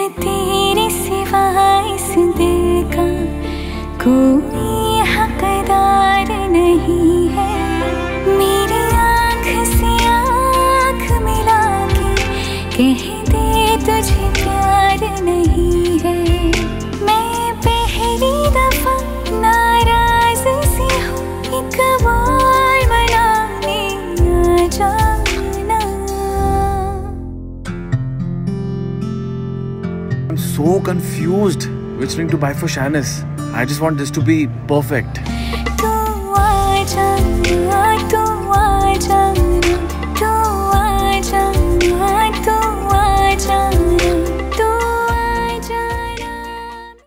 तेरे सिवा इस दिल का कोई हकदार नहीं है। मेरी आँख से आँख मिला के कह दे तुझे प्यार नहीं है। मैं पहली दफा नाराज सी हूँ, एक बार मनाने आ जाना। I'm so confused which ring to buy for Shanice. I just want this to be perfect. तू आ जा, तू आ जा।